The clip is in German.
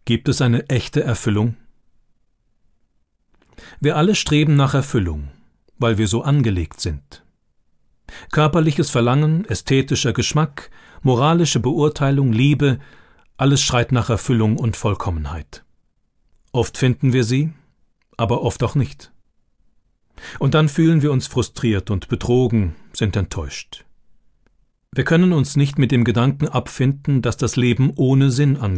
Gibt es eine echte Erfüllung? Wir alle streben nach Erfüllung, weil wir so angelegt sind. Körperliches Verlangen, ästhetischer Geschmack, moralische Beurteilung, Liebe, alles schreit nach Erfüllung und Vollkommenheit. Oft finden wir sie, aber oft auch nicht. Und dann fühlen wir uns frustriert und betrogen, sind enttäuscht. Wir können uns nicht mit dem Gedanken abfinden, dass das Leben ohne Sinn